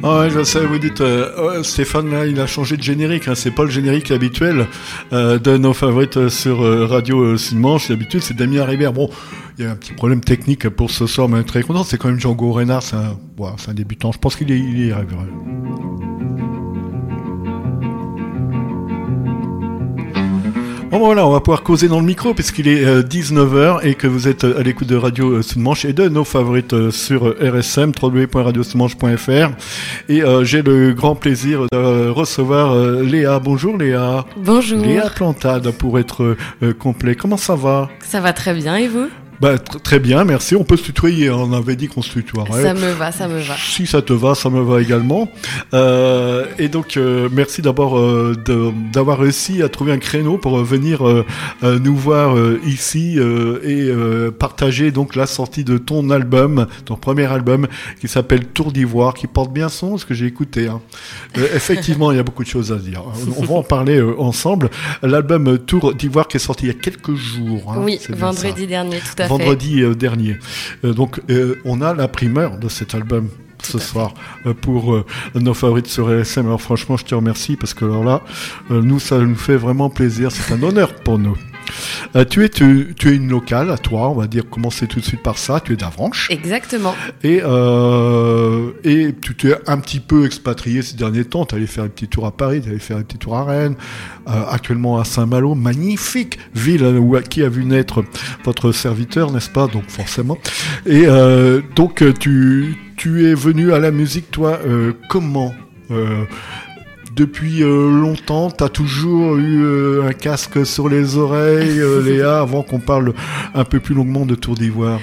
Ah ouais, je sais, vous dites, Stéphane, là, il a changé de générique, hein, c'est pas le générique habituel de nos favorites sur Radio Sud-Manche. D'habitude, c'est Damien Ribert. Bon, il y a un petit problème technique pour ce soir, mais très content. C'est quand même Django Reinhardt, c'est un débutant. Je pense qu'il y arrivera. Bon voilà, on va pouvoir causer dans le micro puisqu'il est 19h et que vous êtes à l'écoute de Radio Sud-Manche et de nos favorites sur RSM, www.radiosudmanche.fr. Et j'ai le grand plaisir de recevoir Léa. Bonjour Léa. Bonjour. Léa Plantade pour être complet. Comment ça va ? Ça va très bien et vous ? Bah, très bien, merci. On peut se tutoyer, on avait dit qu'on se tutoierait. Ça me va. Si ça te va, ça me va également. Et donc, merci d'abord d'avoir réussi à trouver un créneau pour venir nous voir ici et partager donc la sortie de ton album, ton premier album qui s'appelle Tour d'Ivoire, qui porte bien son, ce que j'ai écouté. Hein. Effectivement, il y a beaucoup de choses à dire. On va en parler ensemble. L'album Tour d'Ivoire qui est sorti il y a quelques jours. Hein, oui, vendredi dernier, tout à fait. Vendredi dernier. Donc, on a la primeur de cet album ce soir pour nos favorites sur RSM. Alors franchement, je te remercie parce que alors là, nous, ça nous fait vraiment plaisir. C'est un honneur pour nous. Tu es une locale à toi, on va dire, commencer tout de suite par ça. Tu es d'Avranches. Exactement. Et tu t'es un petit peu expatrié ces derniers temps. Tu allais faire un petit tour à Paris, tu allais faire un petit tour à Rennes, actuellement à Saint-Malo, magnifique ville qui a vu naître votre serviteur, n'est-ce pas ? Donc forcément. Et donc tu es venu à la musique, toi, comment depuis longtemps, t'as toujours eu un casque sur les oreilles, Léa, avant qu'on parle un peu plus longuement de Tour d'Ivoire.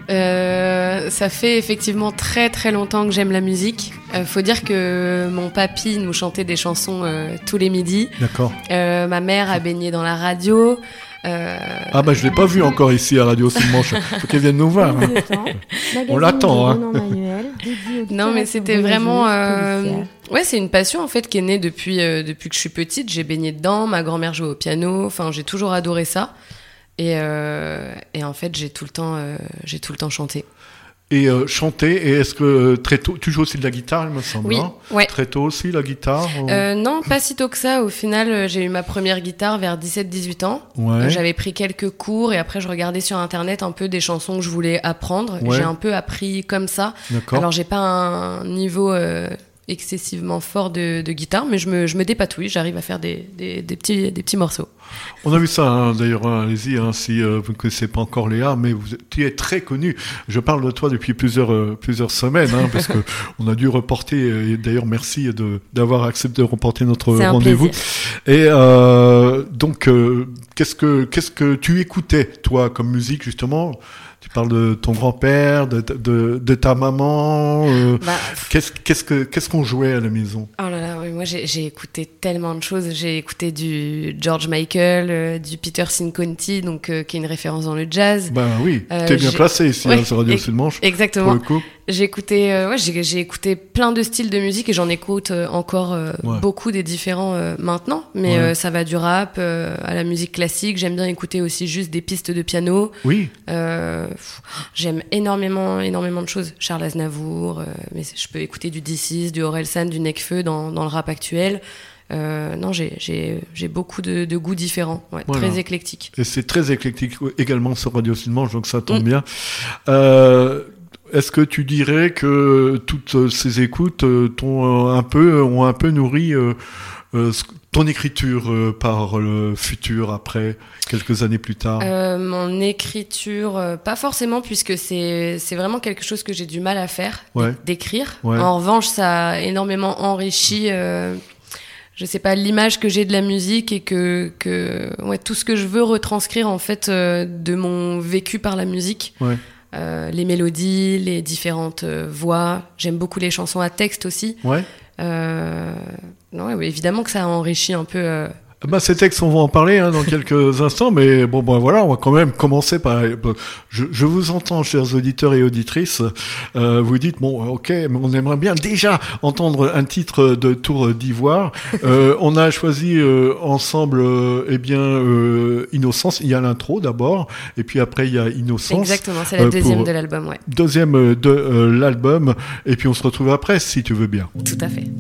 Ça fait effectivement très très longtemps que j'aime la musique. Faut dire que mon papy nous chantait des chansons tous les midis. D'accord. Ma mère a baigné dans la radio. Ah bah je l'ai pas vu encore ici à Radio Sud-Manche. Faut qu'elle vienne nous voir. Hein. On l'attend. Hein. Non mais c'était vraiment... Ouais, c'est une passion en fait qui est née depuis que je suis petite. J'ai baigné dedans, ma grand-mère jouait au piano. Enfin, j'ai toujours adoré ça. Et en fait, j'ai tout le temps chanté. Et chanter, et est-ce que très tôt, tu joues aussi de la guitare, il me semble, oui, hein ouais. Très tôt aussi, la guitare Non, pas si tôt que ça. Au final, j'ai eu ma première guitare vers 17-18 ans. Ouais. J'avais pris quelques cours et après, je regardais sur Internet un peu des chansons que je voulais apprendre. Ouais. J'ai un peu appris comme ça. D'accord. Alors, j'ai pas un niveau excessivement fort de guitare, mais je me dépatouille. J'arrive à faire des petits morceaux. On a vu ça, hein, d'ailleurs, hein, allez-y, hein, si vous ne connaissez pas encore Léa, mais tu es très connu. Je parle de toi depuis plusieurs semaines, hein, parce qu'on a dû reporter, et d'ailleurs merci d'avoir accepté de reporter notre rendez-vous. Et donc, qu'est-ce que tu écoutais, toi, comme musique, justement ? Tu parles de ton grand-père, de ta maman. Qu'est-ce qu'on jouait à la maison ? Oh là là, oui, moi j'ai écouté tellement de choses. J'ai écouté du George Michael, du Peter Cinconti, donc qui est une référence dans le jazz. Ben oui, t'es bien placé ici hein, sur Radio Sud-Manche. Exactement. Pour le coup. J'ai écouté plein de styles de musique et j'en écoute encore beaucoup des différents maintenant. Mais ça va du rap à la musique classique. J'aime bien écouter aussi juste des pistes de piano. Oui. J'aime énormément de choses. Charles Aznavour, mais je peux écouter du D6, du Orelsan, du Nekfeu dans le rap actuel. Non, j'ai beaucoup de goûts différents, voilà. Très éclectique. Et c'est très éclectique également sur Radio Sud-Manche, donc ça tombe bien. Est-ce que tu dirais que toutes ces écoutes ont un peu nourri ton écriture par le futur, après, quelques années plus tard? Mon écriture, pas forcément, puisque c'est vraiment quelque chose que j'ai du mal à faire, d'écrire. Ouais. En revanche, ça a énormément enrichi... je sais pas, l'image que j'ai de la musique et que tout ce que je veux retranscrire en fait de mon vécu par la musique. Ouais. Les mélodies, les différentes voix. J'aime beaucoup les chansons à texte aussi. Ouais. Non, évidemment que ça a enrichi un peu Ces textes, on va en parler dans quelques instants, mais voilà, on va quand même commencer par... Je vous entends, chers auditeurs et auditrices, vous dites, ok, mais on aimerait bien déjà entendre un titre de Tour d'Ivoire. On a choisi ensemble, Innocence. Il y a l'intro d'abord, et puis après il y a Innocence. Exactement, c'est la deuxième de l'album, ouais. Deuxième de l'album, et puis on se retrouve après, si tu veux bien. Tout à fait.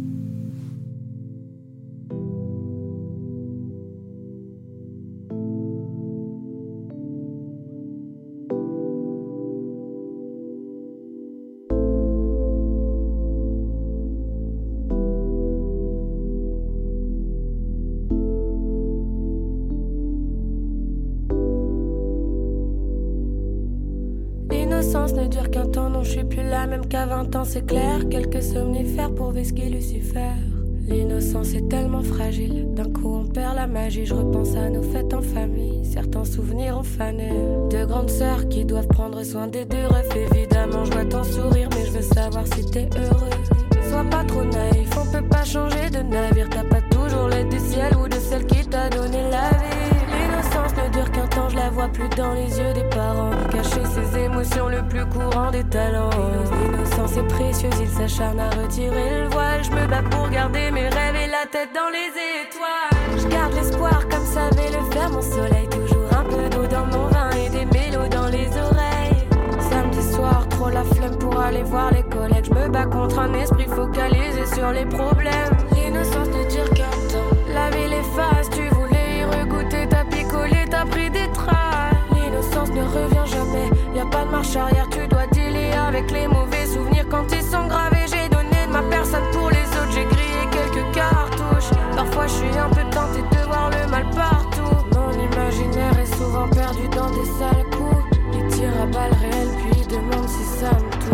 L'innocence ne dure qu'un temps, non je suis plus la même qu'à 20 ans, c'est clair. Quelques somnifères pour whisky Lucifer. L'innocence est tellement fragile, d'un coup on perd la magie. Je repense à nos fêtes en famille, certains souvenirs ont fané. Deux grandes sœurs qui doivent prendre soin des deux refs. Évidemment je vois ton sourire, mais je veux savoir si t'es heureux. Sois pas trop naïf, on peut pas changer de navire. T'as pas toujours l'aide du ciel ou de celle qui t'a donné la vie. L'innocence ne dure qu'un temps, je la vois plus dans les yeux des parents. Cacher ses émotions, le plus courant des talents. L'innocence est précieuse, il s'acharne à retirer le voile. Je me bats pour garder mes rêves et la tête dans les étoiles. Je garde l'espoir comme savait le faire mon soleil. Toujours un peu d'eau dans mon vin et des mélos dans les oreilles. Samedi soir, trop la flemme pour aller voir les collègues. Je me bats contre un esprit focalisé sur les problèmes. L'innocence ne dure qu'un temps, la vie l'efface. Tu voulais y regoûter, t'as picolé, t'as pris des traces. L'innocence ne revient jamais, y a pas de marche arrière. Tu dois dealer avec les mauvais souvenirs quand ils sont gravés. J'ai donné de ma personne pour les autres, j'ai grillé quelques cartouches. Parfois je suis un peu tentée de voir le mal partout. Mon imaginaire est souvent perdu dans des sales coups. Il tire à balles réelles puis il demande si ça me touche.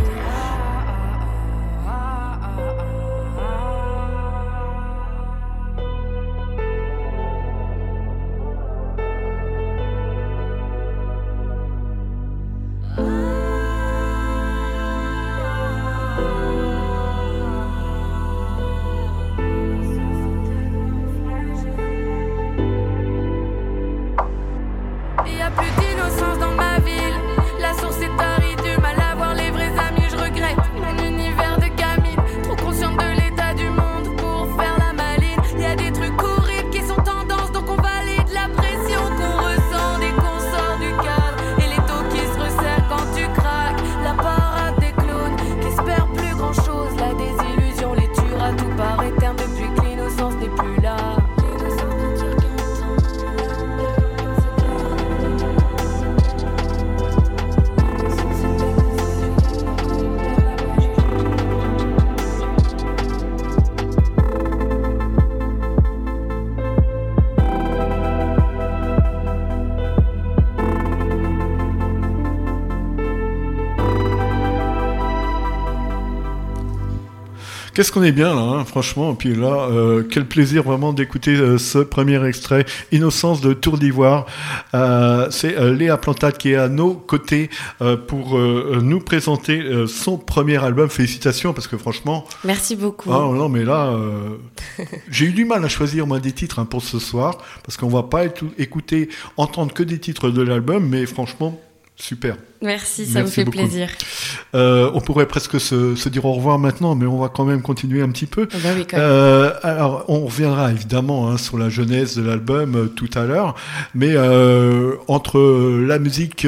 Qu'est-ce qu'on est bien là, franchement. Puis là, quel plaisir vraiment d'écouter ce premier extrait, Innocence de Tour d'Ivoire. C'est Léa Plantade qui est à nos côtés pour nous présenter son premier album. Félicitations, parce que franchement... Merci beaucoup. Ah non, mais là, j'ai eu du mal à choisir moi des titres pour ce soir, parce qu'on va pas entendre que des titres de l'album, mais franchement... Super. Merci, ça me fait beaucoup plaisir. On pourrait presque se dire au revoir maintenant, mais on va quand même continuer un petit peu. Ben oui, quand même. Alors, on reviendra évidemment sur la genèse de l'album tout à l'heure, mais entre la musique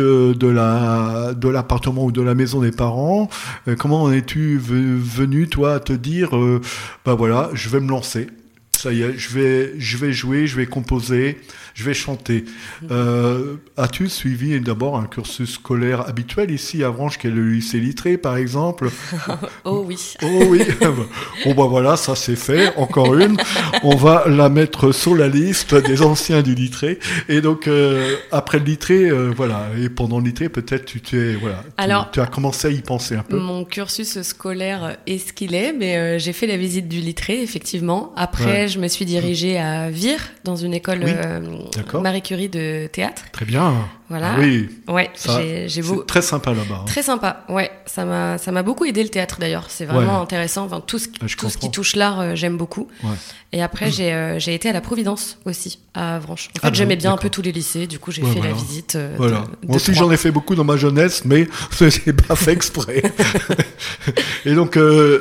de l'appartement ou de la maison des parents, comment en es-tu venu, toi, à te dire, voilà, je vais me lancer. Ça y est, je vais jouer, je vais composer, je vais chanter. As-tu suivi d'abord un cursus scolaire habituel ici à Avranches, qui est le lycée Littré, par exemple? Oh oui. Oh oui. Bon voilà, ça c'est fait. Encore une. On va la mettre sur la liste des anciens du Littré. Et donc après le Littré, voilà. Et pendant le Littré, peut-être tu as commencé à y penser un peu. Mon cursus scolaire est ce qu'il est, mais j'ai fait la visite du Littré, effectivement. Après, je me suis dirigée à Vire, dans une école Marie Curie de théâtre. Très bien. Voilà. Ah oui. Ouais, c'est très sympa là-bas. Très sympa. Ouais, ça m'a beaucoup aidé le théâtre d'ailleurs. C'est vraiment intéressant. Enfin, tout ce qui touche l'art, j'aime beaucoup. Ouais. Et après, j'ai été à la Providence aussi, à Avranches. En fait, j'aimais bien un peu tous les lycées. Du coup, j'ai fait la visite. Moi aussi, j'en ai fait beaucoup dans ma jeunesse, mais j'ai pas fait exprès. Et donc,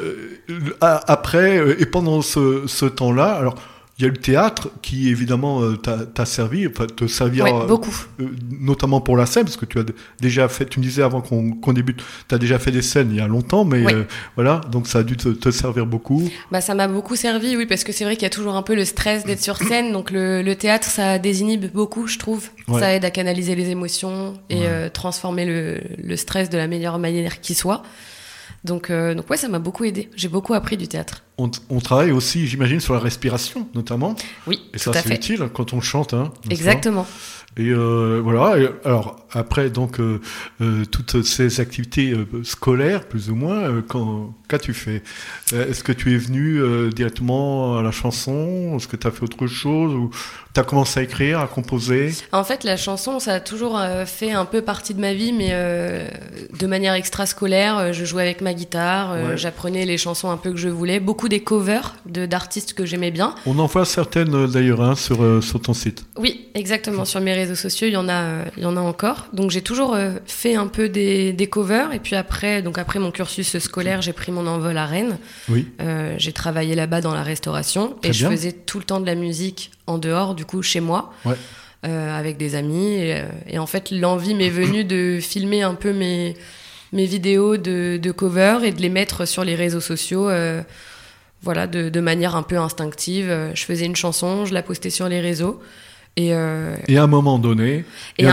après, et pendant ce temps-là, alors. Il y a le théâtre qui, évidemment, t'a servi, enfin, te servir... Ouais, beaucoup. Notamment pour la scène, parce que tu as déjà fait, tu me disais avant qu'on débute, tu as déjà fait des scènes il y a longtemps, mais voilà, donc ça a dû te servir beaucoup. Bah, ça m'a beaucoup servi, oui, parce que c'est vrai qu'il y a toujours un peu le stress d'être sur scène, donc le théâtre, ça désinhibe beaucoup, je trouve. Ouais. Ça aide à canaliser les émotions et transformer le stress de la meilleure manière qui soit. Donc ouais, ça m'a beaucoup aidé. J'ai beaucoup appris du théâtre. On travaille aussi, j'imagine, sur la respiration, notamment. Oui, et ça, c'est utile quand on chante. Hein, exactement. Et voilà. Et alors après, donc toutes ces activités scolaires, plus ou moins, qu'as-tu fait ? Est-ce que tu es venu directement à la chanson ? Est-ce que tu as fait autre chose ? Ou tu as commencé à écrire, à composer ? En fait, la chanson, ça a toujours fait un peu partie de ma vie, mais de manière extrascolaire. Je jouais avec ma guitare, j'apprenais les chansons un peu que je voulais. Beaucoup des covers d'artistes que j'aimais bien. On en voit certaines d'ailleurs sur ton site. Oui, exactement. Sur mes réseaux sociaux, il y en a encore. Donc j'ai toujours fait un peu des covers. Et puis après mon cursus scolaire, j'ai pris mon envol à Rennes. Oui. J'ai travaillé là-bas dans la restauration. Très bien. Je faisais tout le temps de la musique en dehors, du coup, chez moi. Ouais. Avec des amis. Et en fait, l'envie m'est venue de filmer un peu mes vidéos de covers et de les mettre sur les réseaux sociaux. Voilà, de manière un peu instinctive. Je faisais une chanson, je la postais sur les réseaux. Et à un moment donné... il y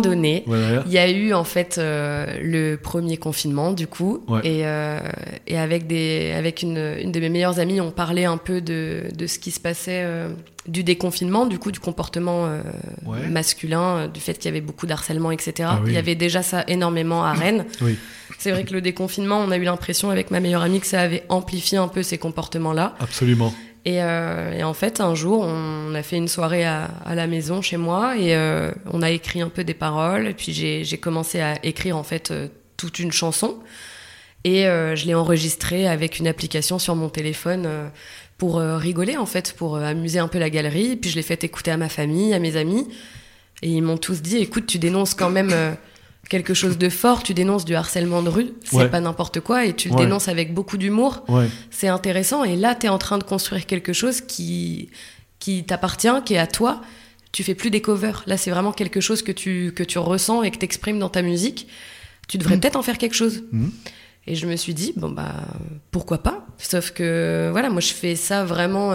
a eu en fait le premier confinement, du coup. Ouais. Et avec une de mes meilleures amies, on parlait un peu de ce qui se passait, du déconfinement, du coup, du comportement masculin, du fait qu'il y avait beaucoup d'harcèlement, etc. Ah, oui. Il y avait déjà ça énormément à Rennes. Oui. C'est vrai que le déconfinement, on a eu l'impression avec ma meilleure amie que ça avait amplifié un peu ces comportements-là. Absolument. Et en fait, un jour, on a fait une soirée à la maison chez moi et on a écrit un peu des paroles. Et puis j'ai commencé à écrire en fait toute une chanson et je l'ai enregistrée avec une application sur mon téléphone pour rigoler en fait, pour amuser un peu la galerie. Et puis je l'ai fait écouter à ma famille, à mes amis, et ils m'ont tous dit "Écoute, tu dénonces quand même." Quelque chose de fort, tu dénonces du harcèlement de rue, c'est pas n'importe quoi, et tu le dénonces avec beaucoup d'humour, c'est intéressant, et là, t'es en train de construire quelque chose qui t'appartient, qui est à toi, tu fais plus des covers, là, c'est vraiment quelque chose que tu ressens et que t'exprimes dans ta musique, tu devrais peut-être en faire quelque chose. Et je me suis dit, bon, bah, pourquoi pas, sauf que, voilà, moi, je fais ça vraiment...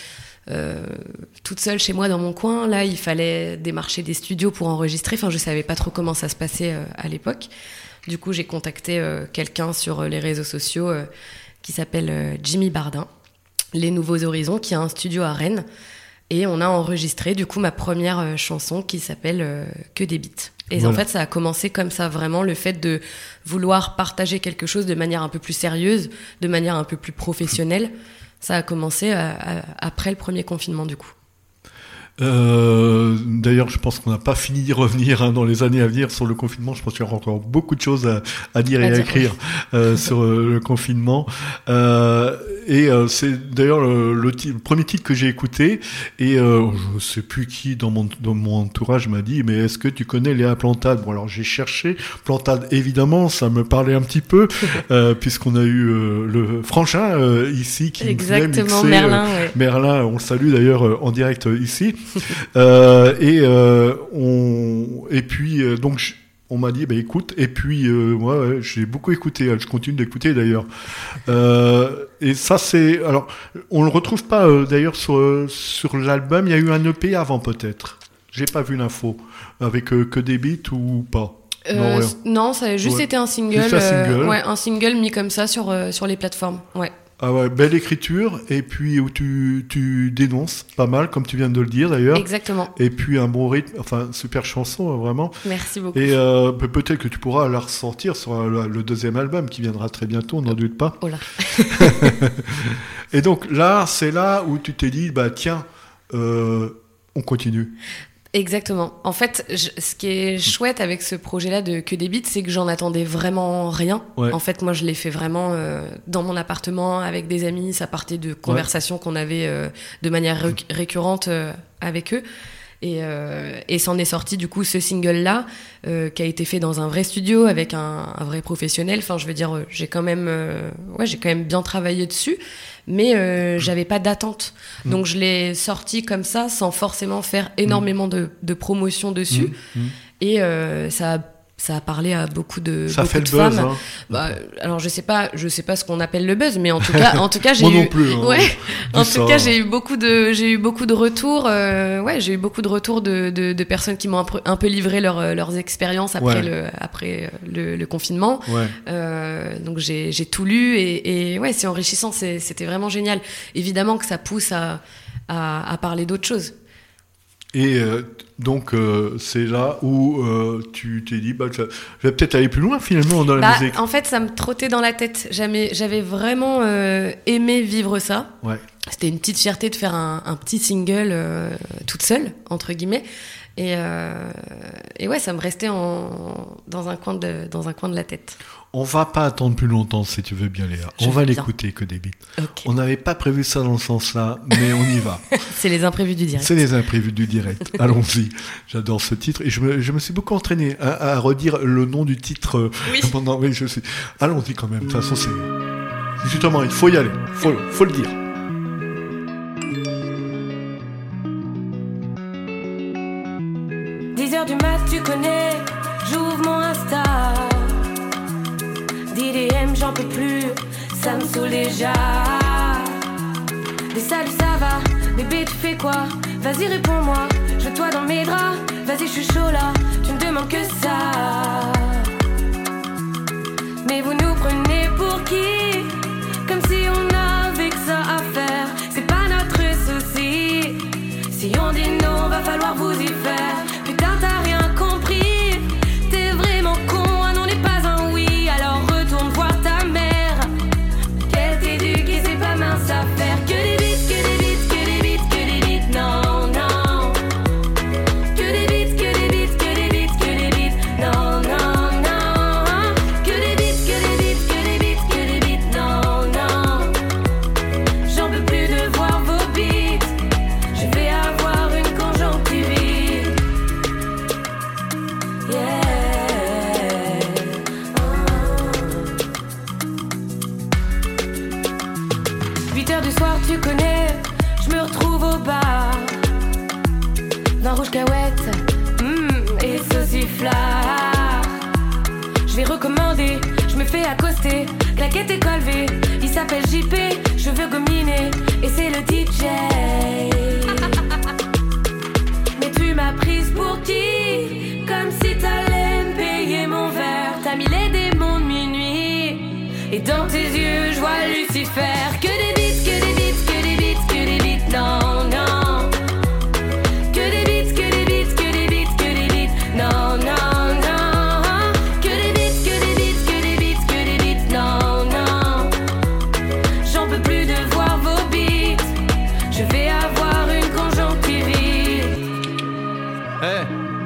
toute seule chez moi dans mon coin. Là, il fallait démarcher des studios pour enregistrer. Enfin, je savais pas trop comment ça se passait à l'époque. Du coup, j'ai contacté quelqu'un sur les réseaux sociaux qui s'appelle Jimmy Bardin, Les Nouveaux Horizons, qui a un studio à Rennes. Et on a enregistré du coup ma première chanson qui s'appelle Que des beats. Et voilà. En fait, ça a commencé comme ça, vraiment, le fait de vouloir partager quelque chose de manière un peu plus sérieuse, de manière un peu plus professionnelle. Ça a commencé après le premier confinement, du coup. D'ailleurs, je pense qu'on n'a pas fini d'y revenir dans les années à venir sur le confinement. Je pense qu'il y aura encore beaucoup de choses à dire et à écrire sur le confinement. Et c'est d'ailleurs le premier titre que j'ai écouté. Et je sais plus qui dans mon entourage m'a dit, mais est-ce que tu connais Léa Plantade ? Bon, alors j'ai cherché. Plantade, évidemment, ça me parlait un petit peu, puisqu'on a eu le Frangin ici qui voulait mixer. Merlin, Merlin, on le salue d'ailleurs en direct ici. Et puis donc on m'a dit écoute, et puis moi j'ai beaucoup écouté, je continue d'écouter d'ailleurs, et ça c'est, alors on le retrouve pas d'ailleurs sur l'album, il y a eu un EP avant peut-être, j'ai pas vu l'info avec Que des beats ou pas. Non, ça a juste été un single, un single mis comme ça sur les plateformes. Ouais. Ah ouais, belle écriture, et puis où tu dénonces pas mal, comme tu viens de le dire d'ailleurs. Exactement. Et puis un bon rythme, enfin, super chanson, vraiment. Merci beaucoup. Et peut-être que tu pourras la ressortir sur le deuxième album qui viendra très bientôt, on n'en doute pas. Oh là. Et donc là, c'est là où tu t'es dit, bah tiens, on continue. Exactement. En fait, ce qui est chouette avec ce projet-là de Que des beats, c'est que j'en attendais vraiment rien. Ouais. En fait, moi, je l'ai fait vraiment dans mon appartement avec des amis. Ça partait de conversations qu'on avait de manière récurrente avec eux. Et s'en est sorti du coup ce single-là qui a été fait dans un vrai studio avec un vrai professionnel. Enfin, je veux dire, j'ai quand même bien travaillé dessus. Mais j'avais pas d'attente. Donc je l'ai sorti comme ça, sans forcément faire énormément de promotion dessus. Et ça a parlé à beaucoup de ça fait de le buzz, femmes. Hein. Bah, alors je sais pas ce qu'on appelle le buzz, mais en tout cas j'ai moi non plus. Hein, ouais. En tout cas, j'ai eu beaucoup de retours. J'ai eu beaucoup de retours de personnes qui m'ont un peu livré leurs expériences après le confinement. Ouais. Donc j'ai tout lu et ouais, c'est enrichissant. C'était vraiment génial. Évidemment que ça pousse à parler d'autres choses. Et donc, c'est là où tu t'es dit, bah, je vais peut-être aller plus loin finalement dans la musique. En fait, ça me trottait dans la tête. J'avais vraiment aimé vivre ça. Ouais. C'était une petite fierté de faire un petit single toute seule, entre guillemets. Et ouais, ça me restait dans un coin de la tête. On va pas attendre plus longtemps, si tu veux bien, Léa. On va l'écouter, Que des beats. Okay. On n'avait pas prévu ça dans ce sens-là, mais on y va. C'est les imprévus du direct. C'est les imprévus du direct. Allons-y. J'adore ce titre. Et je me suis beaucoup entraîné à redire le nom du titre. Oui. Pendant... Oui, je sais. Allons-y quand même. De toute façon, c'est... Justement, il faut y aller. Faut le dire. 10h du mat, tu connais. J'ouvre mon Insta. DDM, j'en peux plus, ça me saoule déjà. Des salut, ça va, bébé, tu fais quoi? Vas-y, réponds-moi, je toi dans mes draps. Vas-y, je suis chaud là, tu ne demandes que ça. Mais vous nous prenez pour qui? Comme si on avait que ça à faire. C'est pas notre souci. Si on dit non, va falloir vous y faire. Putain, t'as rien compris. T'es vraiment con, un non n'est pas un oui. Alors retourne voir ta mère. Qu'elle t'éduque et c'est pas mince à faire. Que des beats, que des beats, que des beats, que des beats. Non, non. Que des beats, que des beats, que des beats, que des beats. Non, non, non. Que des beats, que des beats, que des beats, que des beats. Non, non. J'en peux plus de voir vos beats. Je vais avoir une conjonctivite. Yeah. 8h du soir, tu connais, je me retrouve au bar. Vin rouge cahuète, et sauciflard. Je vais recommander, je me fais accoster. Claquette et colvé, il s'appelle JP, je veux gominer, et c'est le DJ. Mais tu m'as prise pour qui? Comme si t'allais me payer mon verre. T'as mis les démons de minuit, et dans tes yeux je vois Lucifer. Que des beats, que des beats, que des beats, que des beats. Non, non. Que des beats, que des beats, que des beats, que des beats. Non, non, non. Que des beats, que des beats, que des beats, que des beats. Non, non. J'en peux plus de voir vos beats. Je vais avoir une conjonctivite. Hey.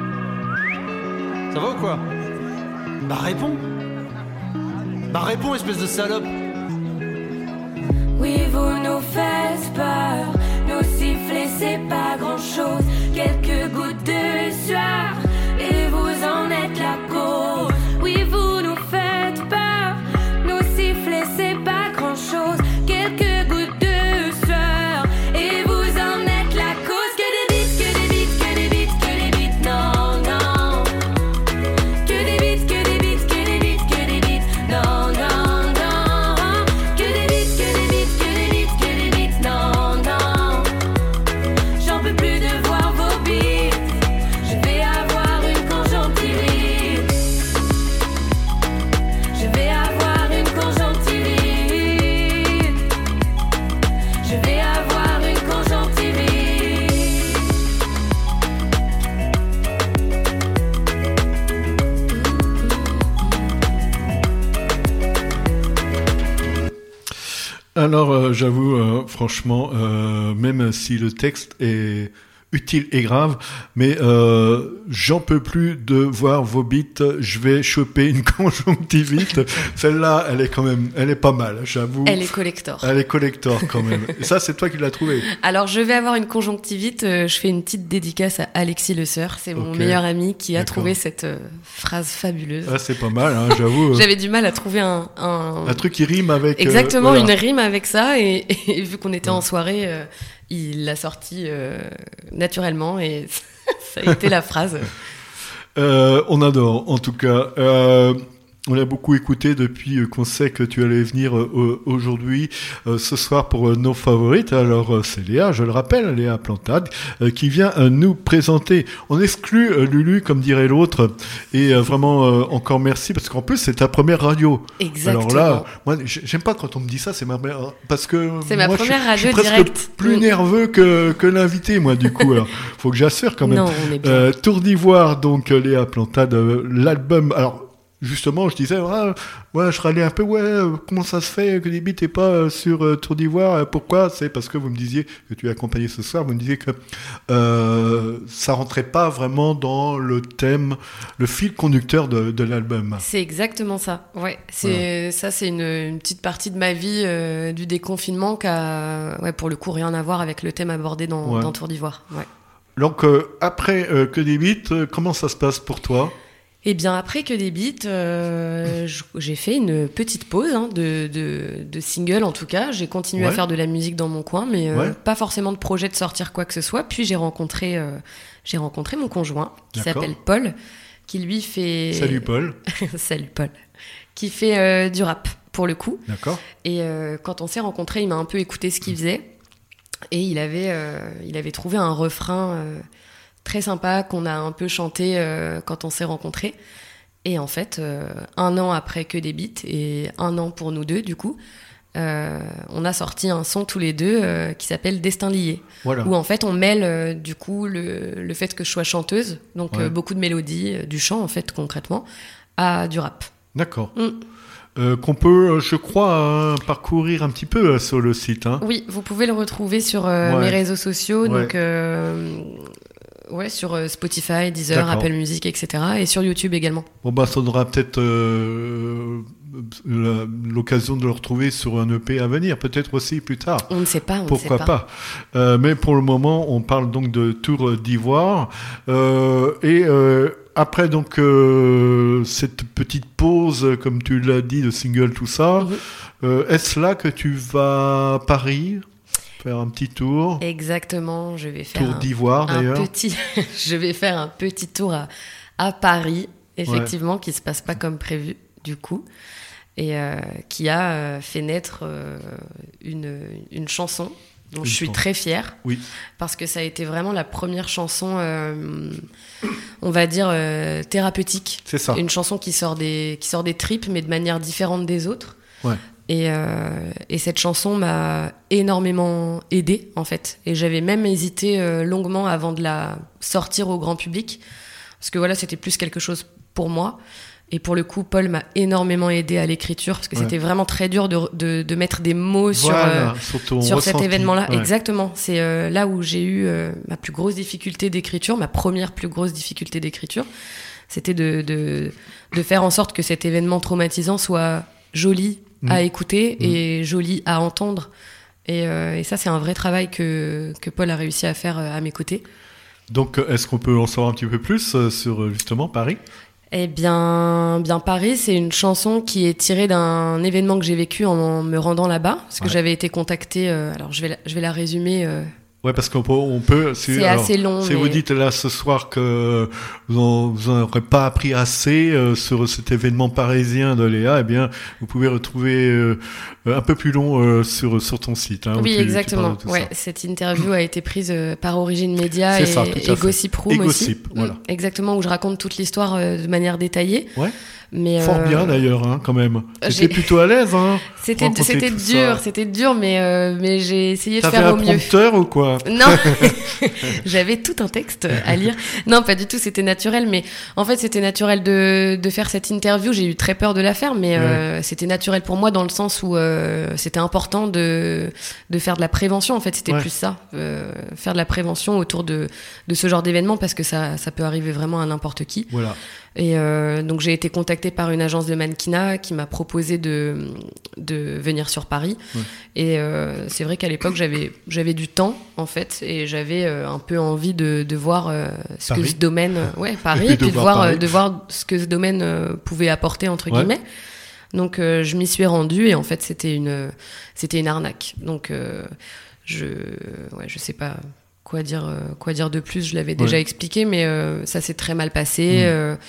Ça va ou quoi? Bah réponds. Bah réponds, espèce de salope. Oui, vous nous faites peur. Nous siffler, c'est pas grand chose. Quelques gouttes de sueur, et vous en êtes la cause. Oui, vous nous faites peur. Nous siffler, c'est pas grand chose. Quelques gouttes de sueur, et vous en êtes la cause. Que des beats, que des beats, que des beats, que des beats. Non, non. Que des beats, que des beats, que des beats, que des beats. Non, non, non. Que des beats, que des beats, que des beats, que des beats. Non, non. Alors, j'avoue, franchement, même si le texte est utile et grave, mais j'en peux plus de voir vos beats. Je vais choper une conjonctivite. Celle-là, elle est pas mal, j'avoue. Elle est collector. Elle est collector quand même. Et ça, c'est toi qui l'as trouvé. Alors, je vais avoir une conjonctivite. Je fais une petite dédicace à Alexis Le Sœur. C'est mon meilleur ami qui a trouvé cette phrase fabuleuse. Ah, c'est pas mal, hein, j'avoue. J'avais du mal à trouver un truc qui rime avec... Exactement, une rime avec ça. Et vu qu'on était en soirée... il l'a sorti naturellement et ça a été la phrase. On adore, en tout cas. On a beaucoup écouté depuis qu'on sait que tu allais venir aujourd'hui, ce soir pour nos favorites. Alors c'est Léa, je le rappelle, Léa Plantade, qui vient nous présenter. On exclut Lulu, comme dirait l'autre, et vraiment encore merci, parce qu'en plus c'est ta première radio. Exactement. Alors là, moi j'aime pas quand on me dit ça, c'est ma première, parce que c'est ma première radio je suis presque direct. Plus nerveux que l'invité, moi du coup. Alors faut que j'assure quand même. Non, on est bien. Tour d'Ivoire, donc Léa Plantade, l'album. Alors justement, je disais, je râlais un peu, comment ça se fait que les beats n'étaient pas sur Tour d'Ivoire? Pourquoi? C'est parce que vous me disiez, que tu es accompagné ce soir, vous me disiez que ça rentrait pas vraiment dans le thème, le fil conducteur de l'album. C'est exactement ça, ouais. Ça, c'est une petite partie de ma vie du déconfinement qui a, pour le coup, rien à voir avec le thème abordé dans Tour d'Ivoire. Ouais. Donc, après que des beats, comment ça se passe pour toi? Eh bien, après que des beats, j'ai fait une petite pause de single en tout cas. J'ai continué à faire de la musique dans mon coin, mais pas forcément de projet de sortir quoi que ce soit. Puis j'ai rencontré mon conjoint qui s'appelle Paul, qui lui fait... Salut Paul. Salut Paul. Qui fait du rap pour le coup. D'accord. Et quand on s'est rencontrés, il m'a un peu écouté ce qu'il faisait. Et il avait trouvé un refrain... très sympa qu'on a un peu chanté quand on s'est rencontrés. Et en fait, 1 an après que des beats et 1 an pour nous deux, du coup, on a sorti un son tous les deux qui s'appelle Destin lié. Voilà. Où en fait, on mêle du coup le fait que je sois chanteuse, donc beaucoup de mélodies, du chant en fait concrètement, à du rap. D'accord. Qu'on peut, je crois, parcourir un petit peu sur le site. Hein. Oui, vous pouvez le retrouver sur mes réseaux sociaux, donc... sur Spotify, Deezer, Apple Music, etc. Et sur YouTube également. Bon, ça donnera peut-être l'occasion de le retrouver sur un EP à venir, peut-être aussi plus tard. On ne sait pas, Pourquoi pas. Mais pour le moment, on parle donc de Tour d'Ivoire. Après donc cette petite pause, comme tu l'as dit, de single, tout ça, est-ce là que tu vas à Paris faire un petit tour? Exactement, je vais faire Tour d'Ivoire d'ailleurs. Je vais faire un petit tour à Paris, effectivement, qui se passe pas comme prévu du coup, et qui a fait naître une chanson dont je suis très fière, parce que ça a été vraiment la première chanson, on va dire thérapeutique. C'est ça. Une chanson qui sort des tripes, mais de manière différente des autres. Ouais. Et cette chanson m'a énormément aidée, en fait. Et j'avais même hésité longuement avant de la sortir au grand public. Parce que voilà, c'était plus quelque chose pour moi. Et pour le coup, Paul m'a énormément aidé à l'écriture. Parce que c'était vraiment très dur de mettre des mots sur cet événement-là. Ouais. Exactement. C'est là où j'ai eu ma plus grosse difficulté d'écriture, ma première plus grosse difficulté d'écriture. C'était de faire en sorte que cet événement traumatisant soit joli à écouter et joli à entendre. Et ça, c'est un vrai travail que Paul a réussi à faire à mes côtés. Donc, est-ce qu'on peut en savoir un petit peu plus sur, justement, Paris ? Eh bien, Paris, c'est une chanson qui est tirée d'un événement que j'ai vécu en me rendant là-bas. Parce que j'avais été contactée... alors, je vais la résumer... Ouais, parce qu'on peut. C'est assez long. Si vous dites là ce soir que vous n'aurez pas appris assez sur cet événement parisien de Léa, eh bien, vous pouvez retrouver un peu plus long sur ton site. Hein, oui, exactement. Cette interview a été prise par Origine Média et Gossip Room aussi. Gossip, voilà. Exactement, où je raconte toute l'histoire de manière détaillée. Ouais. Mais fort bien d'ailleurs, hein, quand même. J'étais plutôt à l'aise, hein. C'était dur, mais j'ai essayé de faire au mieux. T'avais un prompteur ou quoi? Non, j'avais tout un texte à lire. Non, pas du tout. C'était naturel, mais en fait, c'était naturel de faire cette interview. J'ai eu très peur de la faire, mais c'était naturel pour moi dans le sens où c'était important de faire de la prévention. En fait, c'était plus ça, faire de la prévention autour de ce genre d'événement, parce que ça peut arriver vraiment à n'importe qui. Voilà. Et donc j'ai été contactée par une agence de mannequinat qui m'a proposé de venir sur Paris. Et c'est vrai qu'à l'époque j'avais du temps en fait, et j'avais un peu envie de voir ce que ce domaine, Paris, et puis de voir ce que ce domaine pouvait apporter entre guillemets. Donc je m'y suis rendue, et en fait c'était une arnaque. Donc je sais pas quoi dire de plus, je l'avais déjà expliqué, mais ça s'est très mal passé.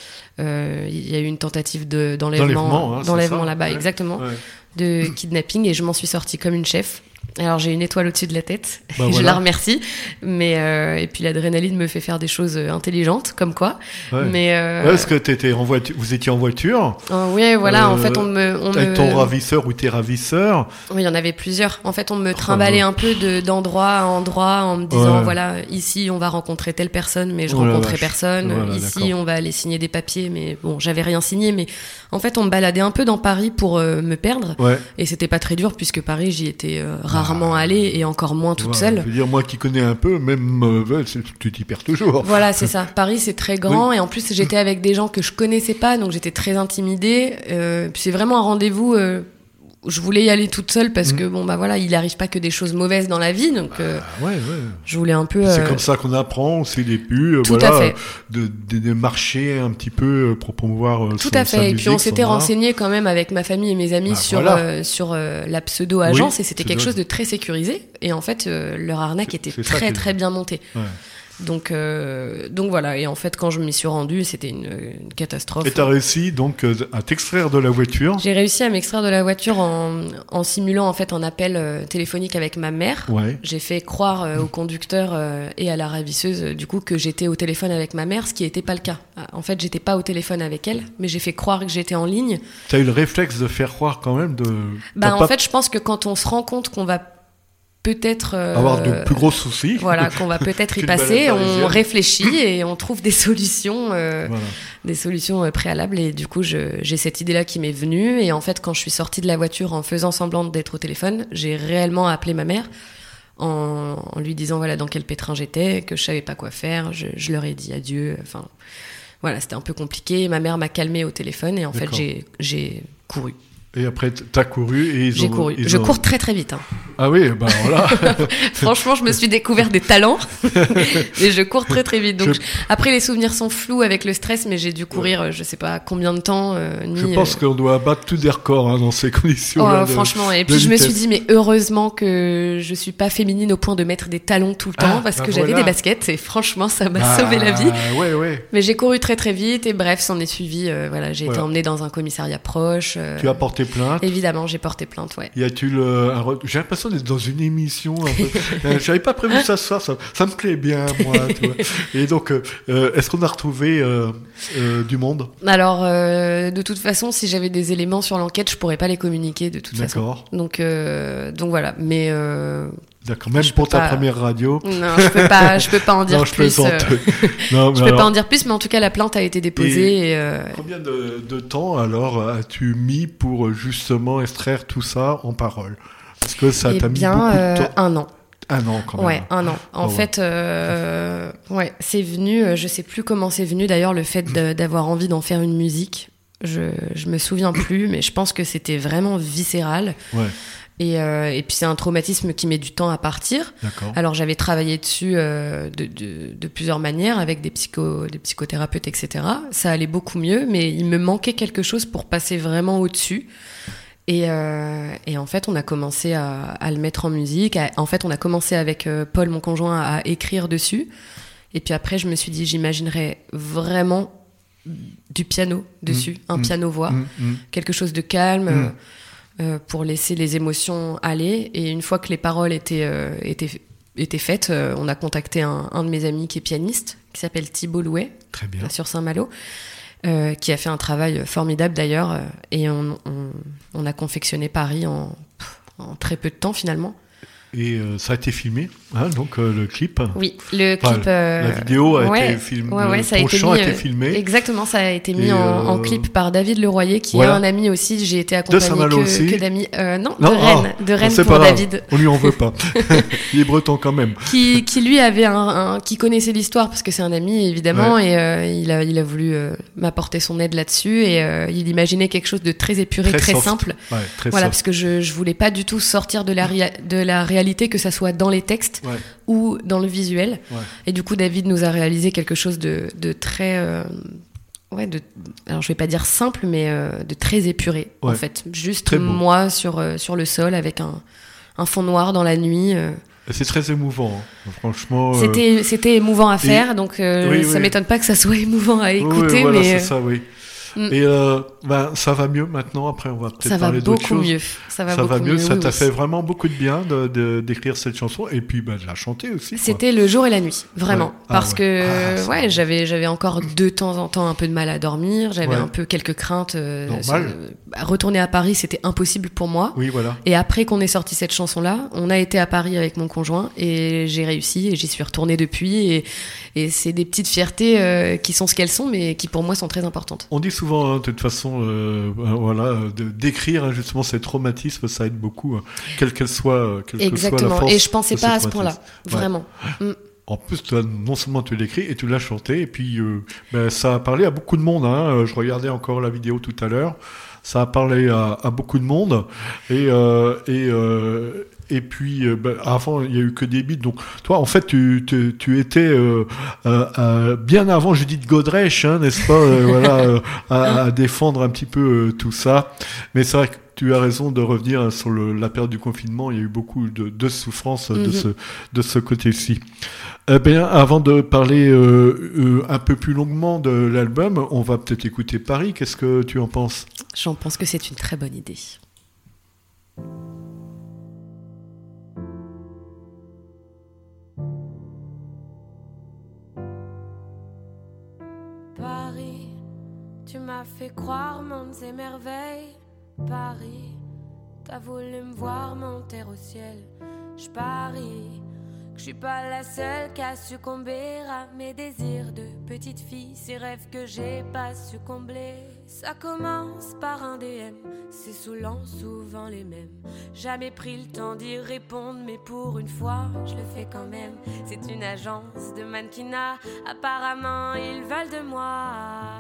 Il y a eu une tentative d'enlèvement là-bas, exactement, de kidnapping, et je m'en suis sortie comme une chef. Alors j'ai une étoile au-dessus de la tête, je la remercie, mais et puis l'adrénaline me fait faire des choses intelligentes, comme quoi. Mais est-ce que vous étiez en voiture? Oui, voilà. En fait, avec ton ravisseur ou tes ravisseurs. Oui, il y en avait plusieurs. En fait, on me trimballait un peu d'endroit à endroit en me disant voilà, ici on va rencontrer telle personne, mais je rencontrais personne. Ici on va aller signer des papiers, mais bon, j'avais rien signé. Mais en fait, on me baladait un peu dans Paris pour me perdre, et c'était pas très dur puisque Paris, j'y étais rarement allée, et encore moins toute seule. Je veux dire, moi qui connais un peu, même tu t'y perds toujours. Voilà, c'est ça. Paris, c'est très grand, et en plus j'étais avec des gens que je connaissais pas, donc j'étais très intimidée. Puis c'est vraiment un rendez-vous. Je voulais y aller toute seule parce que il n'arrive pas que des choses mauvaises dans la vie, donc je voulais un peu. C'est comme ça qu'on apprend, on fait des pubs, de marcher un petit peu pour promouvoir. Tout à fait. Et puis on s'était renseigné quand même avec ma famille et mes amis sur la pseudo agence, et c'était quelque chose de très sécurisé. Et en fait, leur arnaque était très très bien montée. Donc voilà, et en fait quand je m'y suis rendue, c'était une catastrophe. Et t'as réussi donc à t'extraire de la voiture? J'ai réussi à m'extraire de la voiture en simulant en fait un appel téléphonique avec ma mère. J'ai fait croire au conducteur et à la ravisseuse du coup que j'étais au téléphone avec ma mère, ce qui n'était pas le cas. En fait, j'étais pas au téléphone avec elle, mais j'ai fait croire que j'étais en ligne. T'as eu le réflexe de faire croire quand même de... en fait, je pense que quand on se rend compte qu'on va peut-être avoir de plus gros soucis, qu'on va peut-être y passer, on réfléchit et on trouve des solutions préalables, et du coup j'ai cette idée là qui m'est venue, et en fait quand je suis sortie de la voiture en faisant semblant d'être au téléphone, j'ai réellement appelé ma mère en lui disant voilà dans quel pétrin j'étais, que je savais pas quoi faire, je leur ai dit adieu, enfin voilà, c'était un peu compliqué. Ma mère m'a calmée au téléphone, et en fait j'ai couru. Et après, t'as couru et j'ai couru. Je cours très très vite. Ah oui, voilà. Franchement, je me suis découvert des talents et je cours très très vite. Donc après, les souvenirs sont flous avec le stress, mais j'ai dû courir, je sais pas combien de temps. Je pense qu'on doit abattre tous des records dans ces conditions-là. Franchement, et puis je me suis dit, mais heureusement que je suis pas féminine au point de mettre des talons tout le temps, parce que j'avais des baskets, et franchement, ça m'a sauvé la vie. Mais j'ai couru très très vite, et bref, s'en est suivi. J'ai été emmenée dans un commissariat proche. Tu as porté plainte? Évidemment, j'ai porté plainte, Y a-t-il j'ai l'impression d'être dans une émission un peu. J'avais pas prévu ça ce soir, ça me plaît bien, moi. Tu vois. Et donc, est-ce qu'on a retrouvé du monde? Alors, de toute façon, si j'avais des éléments sur l'enquête, je pourrais pas les communiquer de toute façon. Donc voilà. Mais d'accord, même pour ta première radio. Non, je peux pas en dire plus. Je peux pas en dire plus, mais en tout cas, la plainte a été déposée. Combien de temps alors as-tu mis pour justement extraire tout ça en parole? Parce que ça t'a mis beaucoup de temps. 1 an. 1 an quand même. Ouais, 1 an. En fait, c'est venu, je sais plus comment c'est venu d'ailleurs, le fait d'avoir envie d'en faire une musique. Je me souviens plus, mais je pense que c'était vraiment viscéral. Et puis c'est un traumatisme qui met du temps à partir. Alors j'avais travaillé dessus de plusieurs manières avec des psychothérapeutes, etc. Ça allait beaucoup mieux, mais il me manquait quelque chose pour passer vraiment au-dessus. Et en fait, on a commencé à le mettre en musique. En fait, on a commencé avec Paul, mon conjoint, à écrire dessus. Et puis après, je me suis dit, j'imaginerais vraiment du piano dessus, un piano-voix, quelque chose de calme. Pour laisser les émotions aller. Et une fois que les paroles étaient faites, on a contacté un de mes amis qui est pianiste, qui s'appelle Thibault Louet, sur Saint-Malo, qui a fait un travail formidable d'ailleurs. Et on a confectionné Paris en très peu de temps finalement. Et ça a été filmé? Hein, donc le clip. Oui, le clip. La vidéo a été filmée. Ça a été chant mis, a été filmé. Exactement, ça a été mis en clip par David Leroyer, qui est un ami aussi. J'ai été accompagnée que d'amis. De Rennes pour David. On lui en veut pas. Il est breton quand même. Qui lui avait qui connaissait l'histoire parce que c'est un ami évidemment, et il a voulu m'apporter son aide là-dessus, et il imaginait quelque chose de très épuré, très simple. Ouais, très voilà, soft. parce que je voulais pas du tout sortir de la réalité, que ça soit dans les textes. Ouais. Ou dans le visuel. Ouais. Et du coup, David nous a réalisé quelque chose de très... alors je vais pas dire simple, mais de très épuré, en fait. Juste très moi sur le sol avec un fond noir dans la nuit. C'est très émouvant, hein. Franchement. C'était émouvant à faire, donc ça m'étonne pas que ça soit émouvant à écouter. Oui, voilà, mais c'est ça, oui. Et ça va mieux maintenant. Après, on va peut-être parler d'autres choses. Ça va beaucoup mieux. Ça t'a fait vraiment beaucoup de bien d'écrire cette chanson, et puis de la chanter aussi. C'était le jour et la nuit, vraiment. Parce que j'avais encore de temps en temps un peu de mal à dormir. J'avais un peu quelques craintes. Retourner à Paris, c'était impossible pour moi. Oui, voilà. Et après qu'on ait sorti cette chanson-là, on a été à Paris avec mon conjoint, et j'ai réussi, et j'y suis retournée depuis. Et c'est des petites fiertés qui sont ce qu'elles sont, mais qui pour moi sont très importantes. On dit souvent, de toute façon, d'écrire justement ces traumatismes, ça aide beaucoup, quelle que soit la force. Et je pensais pas à ce point-là, vraiment. En plus, non seulement tu l'écris et tu l'as chanté, et puis ça a parlé à beaucoup de monde. Hein. Je regardais encore la vidéo tout à l'heure. Ça a parlé à beaucoup de monde, et puis avant il y a eu que des beats. Donc toi en fait tu étais bien avant Judith Godrèche, hein, n'est-ce pas, à défendre un petit peu tout ça. Mais c'est vrai que tu as raison de revenir sur la période du confinement. Il y a eu beaucoup de souffrance de ce côté-ci. Avant de parler un peu plus longuement de l'album, on va peut-être écouter Paris. Qu'est-ce que tu en penses ? J'en pense que c'est une très bonne idée. Paris, tu m'as fait croire mondes et merveilles. Paris, t'as voulu me voir monter au ciel. Je parie que je suis pas la seule qu'à succomber à mes désirs de petite fille, ces rêves que j'ai pas su combler. Ça commence par un DM, c'est saoulant, souvent les mêmes. Jamais pris le temps d'y répondre, mais pour une fois, je le fais quand même. C'est une agence de mannequinat, apparemment ils veulent de moi.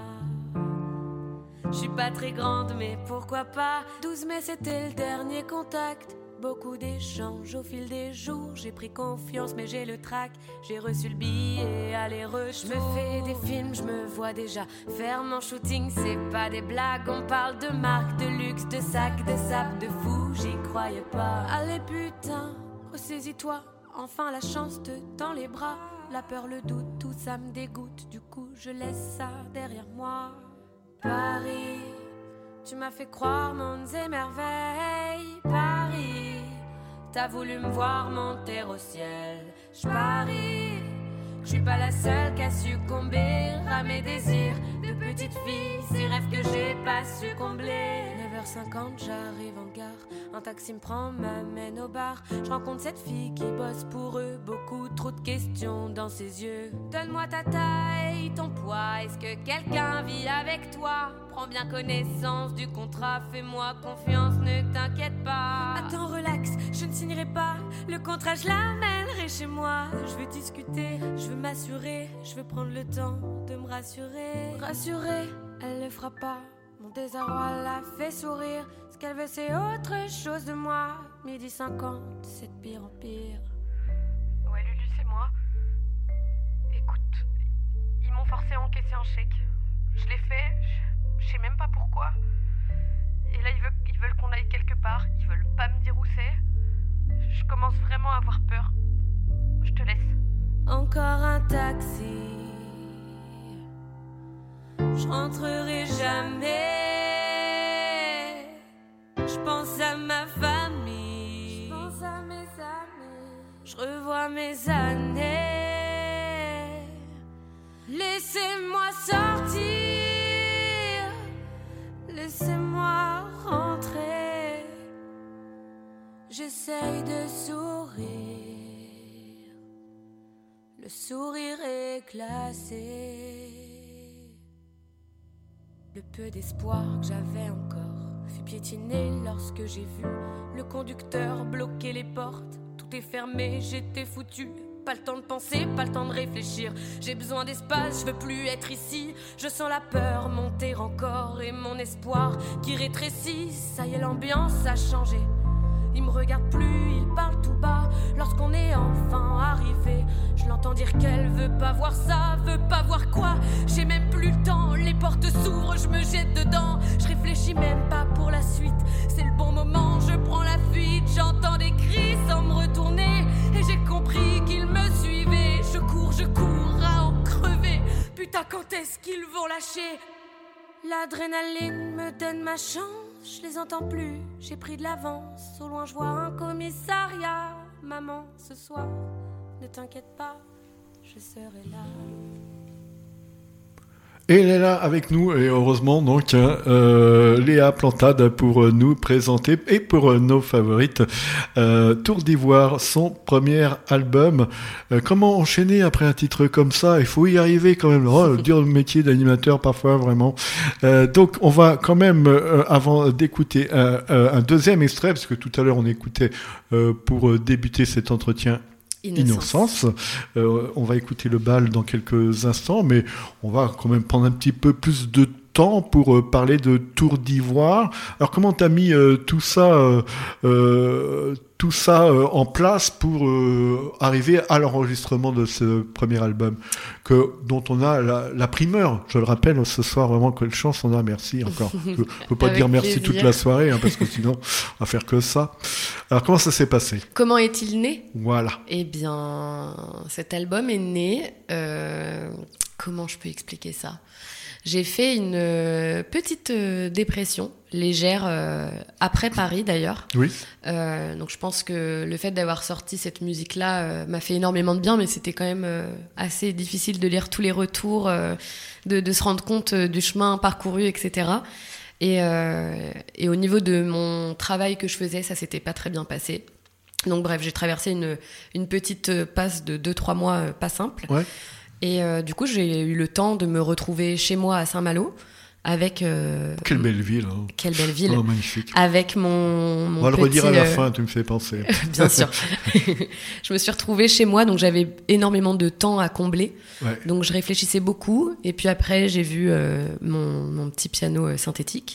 Je suis pas très grande, mais pourquoi pas. 12 mai, c'était le dernier contact. Beaucoup d'échanges au fil des jours. J'ai pris confiance, mais j'ai le trac. J'ai reçu le billet, aller-retour. Je me fais des films, je me vois déjà faire mon shooting. C'est pas des blagues, on parle de marques, de luxe, de sacs, de sapes, de fou. J'y croyais pas. Allez putain, ressaisis-toi. Enfin la chance te tend les bras. La peur, le doute, tout ça me dégoûte. Du coup, je laisse ça derrière moi. Paris, tu m'as fait croire mondes et merveilles. Paris, t'as voulu me voir monter au ciel. Je parie que je suis pas la seule qu'à succomber à mes désirs de petite fille, ces rêves que j'ai pas su combler. 9h50, j'arrive en gare. Un taxi me prend, m'amène au bar. Je rencontre cette fille qui bosse pour eux. Beaucoup trop de questions dans ses yeux. Donne-moi ta taille, ton poids. Est-ce que quelqu'un vit avec toi? Prends bien connaissance du contrat. Fais-moi confiance, ne t'inquiète pas. Attends, relax, je ne signerai pas. Le contrat, je l'amènerai chez moi. Je veux discuter, je veux m'assurer. Je veux prendre le temps de me rassurer. Rassurer, elle le fera pas. Mon désarroi la fait sourire. Ce qu'elle veut c'est autre chose de moi. 12h50, c'est de pire en pire. Ouais Lulu, c'est moi. Écoute, ils m'ont forcé à encaisser un chèque. Je l'ai fait, je sais même pas pourquoi. Et là ils veulent qu'on aille quelque part. Ils veulent pas me dire où c'est. Je commence vraiment à avoir peur. Je te laisse. Encore un taxi. Je rentrerai jamais. Je pense à ma famille. Je pense à mes amis. Je revois mes années. Laissez-moi sortir. Laissez-moi rentrer. J'essaye de sourire. le sourire est glacé. Le peu d'espoir que j'avais encore fut piétiné lorsque j'ai vu le conducteur bloquer les portes. Tout est fermé, j'étais foutu. Pas le temps de penser, pas le temps de réfléchir. J'ai besoin d'espace, je veux plus être ici. Je sens la peur monter encore et mon espoir qui rétrécit. Ça y est, l'ambiance a changé. Il me regarde plus, il parle tout bas. Lorsqu'on est enfin arrivé, je l'entends dire qu'elle veut pas voir ça. Veut pas voir quoi? J'ai même plus le temps. Les portes s'ouvrent, je me jette dedans. Je réfléchis même pas pour la suite. C'est le bon moment, je prends la fuite. J'entends des cris sans me retourner et j'ai compris qu'ils me suivaient. Je cours à en crever. Putain, quand est-ce qu'ils vont lâcher? L'adrénaline me donne ma chance. Je les entends plus, j'ai pris de l'avance. Au loin je vois un commissariat. Maman, ce soir, ne t'inquiète pas, je serai là. Et elle est là avec nous, et heureusement donc Léa Plantade pour nous présenter, et pour nos favorites, Tour d'Ivoire, son premier album. Comment enchaîner après un titre comme ça? Il faut y arriver quand même. Oh, le dur métier d'animateur parfois, vraiment. Donc on va quand même, avant d'écouter un deuxième extrait, parce que tout à l'heure on écoutait pour débuter cet entretien Innocence. On va écouter le bal dans quelques instants, mais on va quand même prendre un petit peu plus de temps pour parler de Tour d'Ivoire. Alors comment t'as mis tout ça en place pour arriver à l'enregistrement de ce premier album dont on a la primeur? Je le rappelle ce soir, vraiment, quelle chance on a. Merci encore. Je ne peux pas dire merci plaisir. Toute la soirée, parce que sinon on va faire que ça. Alors comment ça s'est passé? Comment est-il né? Voilà. Eh bien, cet album est né... comment je peux expliquer ça? J'ai fait une petite dépression légère après Paris d'ailleurs. Oui. Donc je pense que le fait d'avoir sorti cette musique-là m'a fait énormément de bien, mais c'était quand même assez difficile de lire tous les retours, de se rendre compte du chemin parcouru, etc. Et au niveau de mon travail que je faisais, ça s'était pas très bien passé. Donc bref, j'ai traversé une petite passe de 2-3 mois pas simple. Ouais. Et du coup, j'ai eu le temps de me retrouver chez moi à Saint-Malo avec... Quelle belle ville. Hein. Quelle belle ville. Oh, magnifique. Avec mon On va le redire à la fin, tu me fais penser. Bien sûr. Je me suis retrouvée chez moi, donc j'avais énormément de temps à combler. Ouais. Donc je réfléchissais beaucoup. Et puis après, j'ai vu mon petit piano synthétique.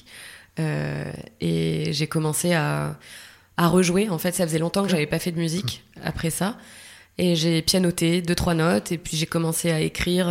Et j'ai commencé à rejouer. En fait, ça faisait longtemps que j'avais pas fait de musique après ça. Et j'ai pianoté 2-3 notes, et puis j'ai commencé à écrire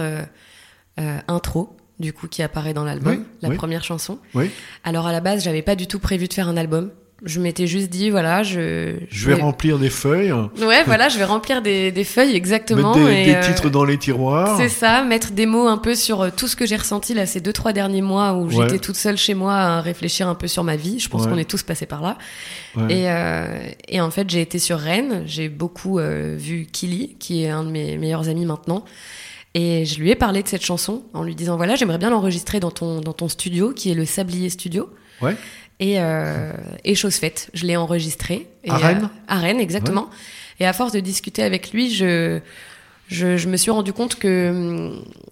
Intro, du coup, qui apparaît dans l'album, la première chanson. Oui. Alors à la base, j'avais pas du tout prévu de faire un album. Je m'étais juste dit, voilà, je vais remplir des feuilles. Ouais, voilà, je vais remplir des feuilles, exactement. Mettre des titres dans les tiroirs. C'est ça, mettre des mots un peu sur tout ce que j'ai ressenti là ces 2-3 derniers mois où j'étais toute seule chez moi à réfléchir un peu sur ma vie. Je pense qu'on est tous passés par là. Ouais. Et en fait, j'ai été sur Rennes. J'ai beaucoup vu Kili, qui est un de mes meilleurs amis maintenant. Et je lui ai parlé de cette chanson en lui disant, voilà, j'aimerais bien l'enregistrer dans ton studio, qui est le Sablier Studio. Ouais. Et chose faite, je l'ai enregistré. À Rennes à Rennes, exactement. Ouais. Et à force de discuter avec lui, je me suis rendu compte que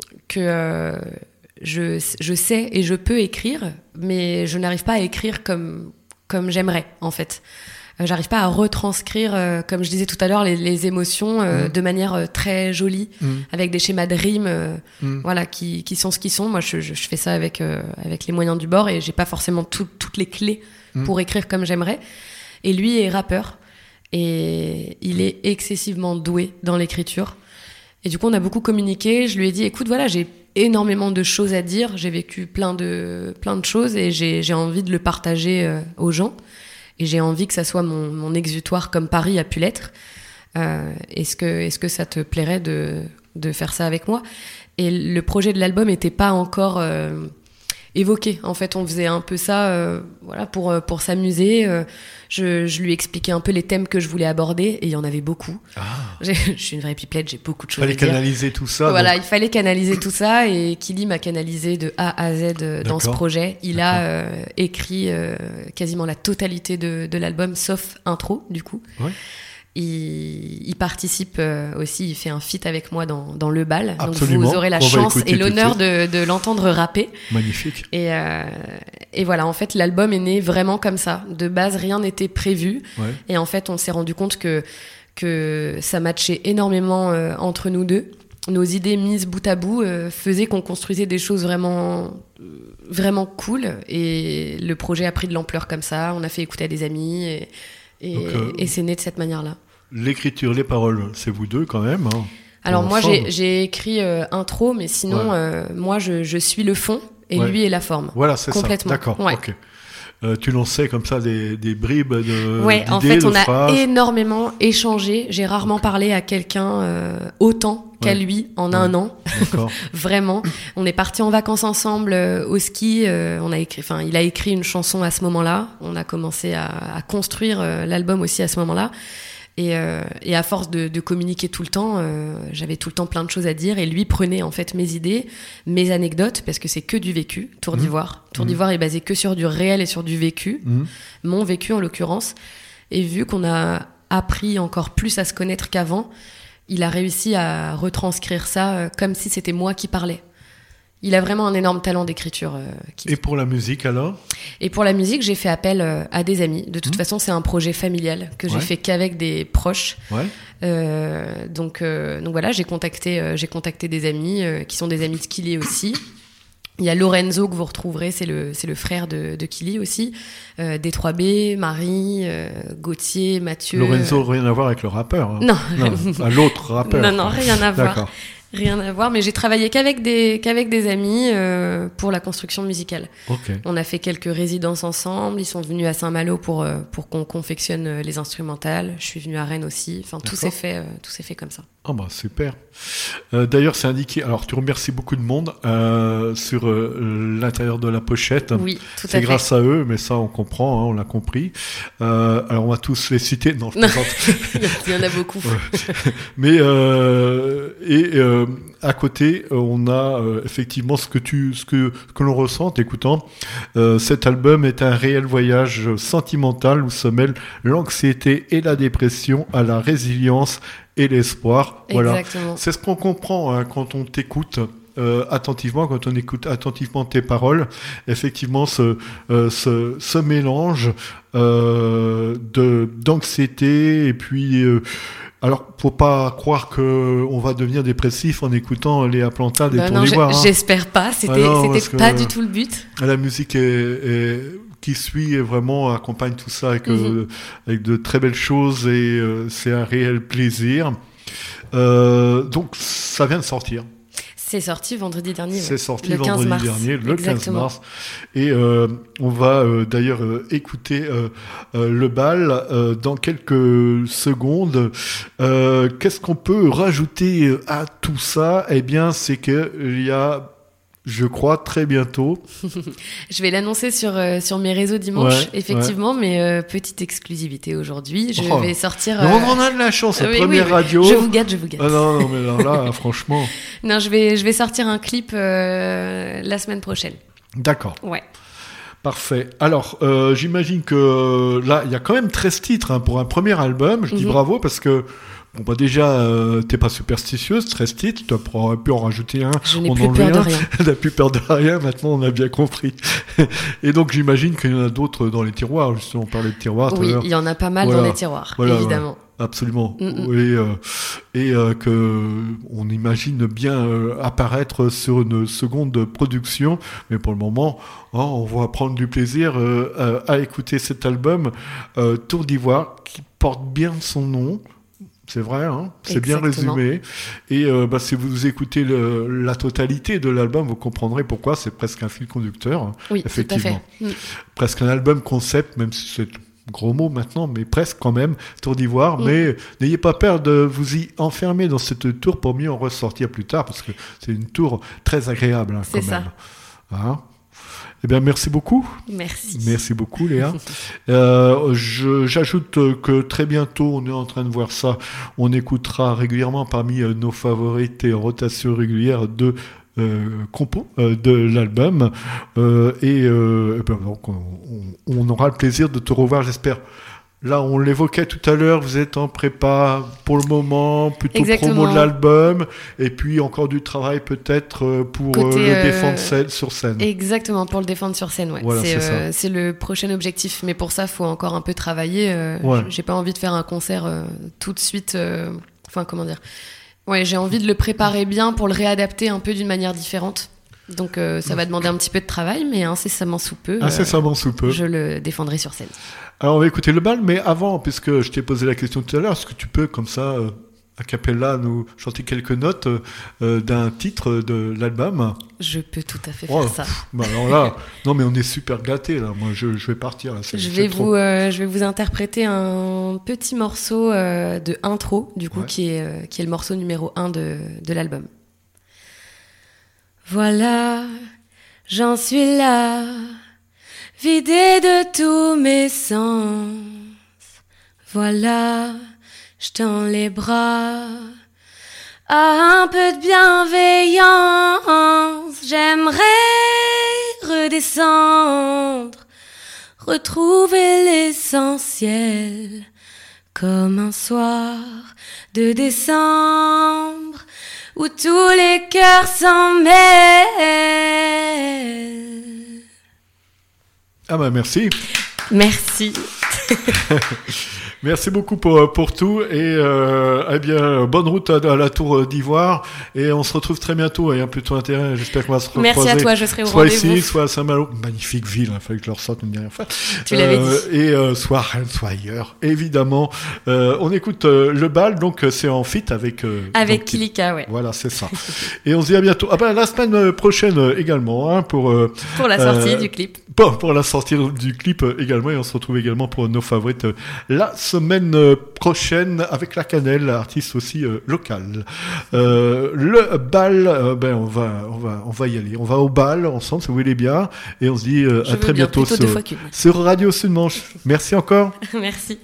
je sais et je peux écrire, mais je n'arrive pas à écrire comme j'aimerais, en fait. J'arrive pas à retranscrire, comme je disais tout à l'heure, les émotions de manière très jolie, avec des schémas de rimes, voilà, qui sont ce qu'ils sont. Moi, je fais ça avec les moyens du bord, et j'ai pas forcément toutes les clés pour écrire comme j'aimerais. Et lui est rappeur, et il est excessivement doué dans l'écriture. Et du coup, on a beaucoup communiqué. Je lui ai dit, écoute, voilà, j'ai énormément de choses à dire. J'ai vécu plein de choses, et j'ai envie de le partager aux gens. Et j'ai envie que ça soit mon exutoire comme Paris a pu l'être. Est-ce que ça te plairait de faire ça avec moi? Et le projet de l'album n'était pas encore évoqué. En fait, on faisait un peu ça voilà, pour s'amuser. Je lui expliquais un peu les thèmes que je voulais aborder, et il y en avait beaucoup. Ah. Je suis une vraie pipelette, j'ai beaucoup de choses à dire. Il fallait canaliser tout ça. Voilà, il fallait canaliser tout ça, et Kili m'a canalisé de A à Z dans ce projet. Il a écrit quasiment la totalité de l'album, sauf Intro, du coup. Ouais. Il participe aussi, il fait un feat avec moi dans Le Bal. Absolument. Donc vous aurez la chance et l'honneur de l'entendre rapper. Magnifique. Et voilà, en fait, l'album est né vraiment comme ça. De base, rien n'était prévu. Ouais. Et en fait, on s'est rendu compte que ça matchait énormément entre nous deux. Nos idées mises bout à bout faisaient qu'on construisait des choses vraiment, vraiment cool. Et le projet a pris de l'ampleur comme ça. On a fait écouter à des amis et c'est né de cette manière-là. L'écriture, les paroles, c'est vous deux quand même. Hein, alors moi, j'ai écrit intro, mais sinon, moi, je suis le fond et lui est la forme. Voilà, c'est complètement. Ça. D'accord. Ouais. Ok. Tu lançais comme ça des bribes d'idées, en fait, on phrases. A énormément échangé. J'ai rarement parlé à quelqu'un autant qu'à lui en un an. D'accord. Vraiment. On est partis en vacances ensemble au ski. Il a écrit une chanson à ce moment-là. On a commencé à construire l'album aussi à ce moment-là. Et à force de communiquer tout le temps, j'avais tout le temps plein de choses à dire. Et lui prenait en fait mes idées, mes anecdotes, parce que c'est que du vécu. Tour d'Ivoire. Tour d'Ivoire est basé que sur du réel et sur du vécu. Mon vécu en l'occurrence. Et vu qu'on a appris encore plus à se connaître qu'avant, il a réussi à retranscrire ça comme si c'était moi qui parlais. Il a vraiment un énorme talent d'écriture. Et pour la musique alors ? Et pour la musique, j'ai fait appel à des amis. De toute façon, c'est un projet familial que j'ai fait qu'avec des proches. Ouais. Donc voilà, j'ai contacté des amis qui sont des amis de Kili aussi. Il y a Lorenzo que vous retrouverez, c'est le frère de Kili aussi. D3B, Marie, Gauthier, Mathieu. Lorenzo, rien à voir avec le rappeur. Hein. Non. L'autre rappeur. Non, rien à voir. D'accord. Rien à voir, mais j'ai travaillé qu'avec des amis pour la construction musicale. Okay. On a fait quelques résidences ensemble. Ils sont venus à Saint-Malo pour qu'on confectionne les instrumentales. Je suis venue à Rennes aussi. Enfin, tout s'est fait comme ça. Ah bah super. D'ailleurs, c'est indiqué. Alors, tu remercies beaucoup de monde sur l'intérieur de la pochette. Oui, tout à fait. C'est grâce à eux, mais ça, on comprend, hein, on l'a compris. Alors, on va tous les citer. Non, je plaisante. Il y en a beaucoup. Mais à côté, on a effectivement ce que l'on ressent en t'écoutant. Cet album est un réel voyage sentimental où se mêlent l'anxiété et la dépression à la résilience et l'espoir. Voilà. C'est ce qu'on comprend hein, quand on t'écoute attentivement, quand on écoute attentivement tes paroles. Effectivement, ce mélange d'anxiété et puis... alors, faut pas croire qu'on va devenir dépressif en écoutant Léa Plantade et Tour d'Ivoire. J'espère pas, c'était pas du tout le but. La musique qui suit vraiment accompagne tout ça avec de très belles choses et c'est un réel plaisir. Donc, ça vient de sortir. C'est sorti vendredi dernier. C'est sorti le vendredi dernier, le 15 mars. Et on va d'ailleurs écouter Le Bal dans quelques secondes. Qu'est-ce qu'on peut rajouter à tout ça ? Eh bien, c'est qu'il y a... Je crois très bientôt. Je vais l'annoncer sur mes réseaux dimanche, effectivement, mais petite exclusivité aujourd'hui. Je vais sortir. On a de la chance, la première radio. Je vous gâte. Ah non, mais alors là, franchement. Non, je vais sortir un clip la semaine prochaine. D'accord. Ouais. Parfait. Alors, j'imagine que là, il y a quand même 13 titres hein, pour un premier album. Je dis bravo parce que. Bon, bah déjà, t'es pas superstitieuse, 13 titres, tu aurais pu en rajouter un. Je n'ai plus peur de rien. T'as plus peur de rien, maintenant on a bien compris. Et donc j'imagine qu'il y en a d'autres dans les tiroirs, justement, on parlait de tiroirs. Oui, il y en a pas mal dans les tiroirs, évidemment. Ouais, absolument. Et que on imagine bien apparaître sur une seconde production, mais pour le moment, on va prendre du plaisir à écouter cet album Tour d'Ivoire, qui porte bien son nom. C'est vrai, hein, c'est bien résumé. Et si vous écoutez la totalité de l'album, vous comprendrez pourquoi c'est presque un fil conducteur. Oui, effectivement. Tout à fait. Presque un album concept, même si c'est gros mot maintenant, mais presque quand même, Tour d'Ivoire. Mais n'ayez pas peur de vous y enfermer dans cette tour pour mieux en ressortir plus tard, parce que c'est une tour très agréable. Hein, c'est quand ça. Même. Hein ? Eh bien, merci beaucoup. Merci. Merci beaucoup, Léa. J'ajoute que très bientôt, on est en train de voir ça, on écoutera régulièrement parmi nos favorites et en rotation régulière de compos de l'album. Donc, on aura le plaisir de te revoir, j'espère, Là, on l'évoquait tout à l'heure, vous êtes en prépa pour le moment, plutôt Exactement. promo de l'album, et puis encore du travail peut-être pour le défendre sur scène. Exactement, pour le défendre sur scène, ouais. Voilà, c'est le prochain objectif, mais pour ça, il faut encore un peu travailler. J'ai pas envie de faire un concert tout de suite, comment dire. Ouais, j'ai envie de le préparer bien pour le réadapter un peu d'une manière différente. Donc ça va demander un petit peu de travail, mais incessamment sous peu, je le défendrai sur scène. Alors on va écouter Le Bal, mais avant, puisque je t'ai posé la question tout à l'heure, est-ce que tu peux comme ça, a cappella, nous chanter quelques notes d'un titre de l'album ? Je peux tout à fait faire ça. Alors là, non mais on est super gâtés là, moi je vais partir. Là, je vais vous interpréter un petit morceau de intro, du coup, qui est le morceau numéro 1 de l'album. Voilà, j'en suis là, vidée de tous mes sens. Voilà, je tends les bras à un peu de bienveillance. J'aimerais redescendre, retrouver l'essentiel, comme un soir de décembre où tous les cœurs s'en mêlent. Ah bah merci. Merci. Merci beaucoup pour tout et eh bien bonne route à la Tour d'Ivoire et on se retrouve très bientôt et plutôt intérêt, j'espère qu'on va se recroiser. Merci à toi, je serai au soit rendez-vous. Soit ici, soit à Saint-Malo, magnifique ville, il fallait que je le ressorte une dernière fois. Tu l'avais dit. Et soit à Rennes, soit ailleurs, évidemment. On écoute Le Bal, donc c'est en feat avec Kilika, ouais. Voilà, c'est ça. Et on se dit à bientôt. Ah ben la semaine prochaine également pour la sortie du clip. Pour la sortie du clip également et on se retrouve également pour nos favorites la semaine prochaine avec La Cannelle, artiste aussi local. Le bal, on va y aller. On va au bal ensemble, si vous voulez bien, et on se dit à très bientôt sur Radio Sud-Manche. Merci encore. Merci.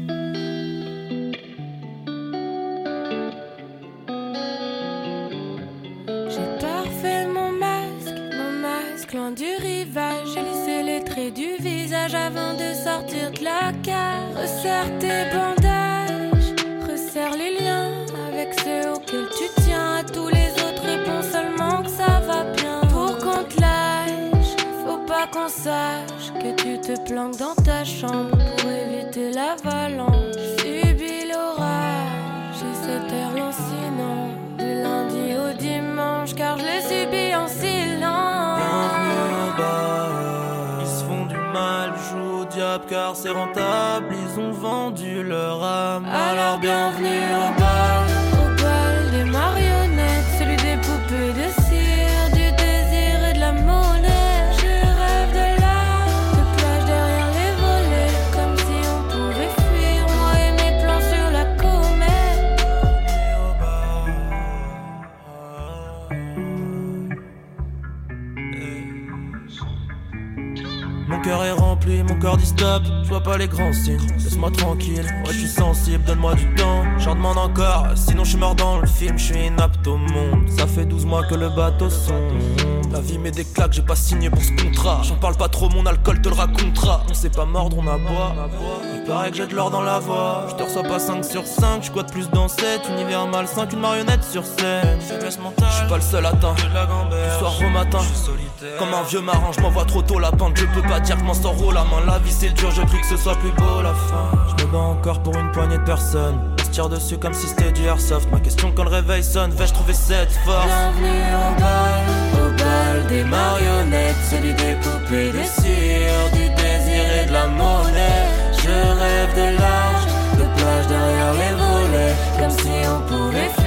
J'ai parfait mon masque loin du rivage. J'ai lissé les traits du visage avant de sortir de la cage. Resserre tes bandages, resserre les liens avec ceux auxquels tu tiens. À tous les autres, réponds seulement que ça va bien. Pour qu'on te lâche, faut pas qu'on sache que tu te planques dans ta chambre pour éviter l'avalanche. Subis l'orage, j'ai cet air lancinant du lundi au dimanche, car je l'ai subi en silence. Ils se font du mal, jouent au diable car c'est rentable. Ils ont vendu leur âme, alors bienvenue au bal des marionnettes, celui des poupées de cire, du désir et de la monnaie. Je rêve de l'art, de plage derrière les volets, comme si on pouvait fuir, moi et mes plans sur la comète. Mon cœur est rempli, mon corps dit stop. Je vois pas les grands signes, laisse-moi tranquille. Ouais, je suis sensible, donne-moi du temps. J'en demande encore, sinon je suis mort dans le film. Je suis inapte au monde, ça fait 12 mois que le bateau sombre. La vie met des claques, j'ai pas signé pour ce contrat. J'en parle pas trop, mon alcool te le racontera. On sait pas mordre, on aboie. Il paraît que j'ai de l'or dans la voix. Je te reçois pas 5 sur 5, je quoi de plus dans cet univers malsain qu'une marionnette sur scène. Je suis pas le seul atteint, du soir au matin. Comme un vieux marin, je m'envoie trop tôt la pente. Je peux pas dire que m'en sors haut la main. La vie c'est dur, je prie que ce soit plus beau la fin. Je me bats encore pour une poignée de personnes. On se tire dessus comme si c'était du airsoft. Ma question quand le réveil sonne, vais-je trouver cette force? Bienvenue au bal des marionnettes, celui des poupées de cire, du désir et de la monnaie. Je rêve de large, de plage derrière les volets, comme si on pouvait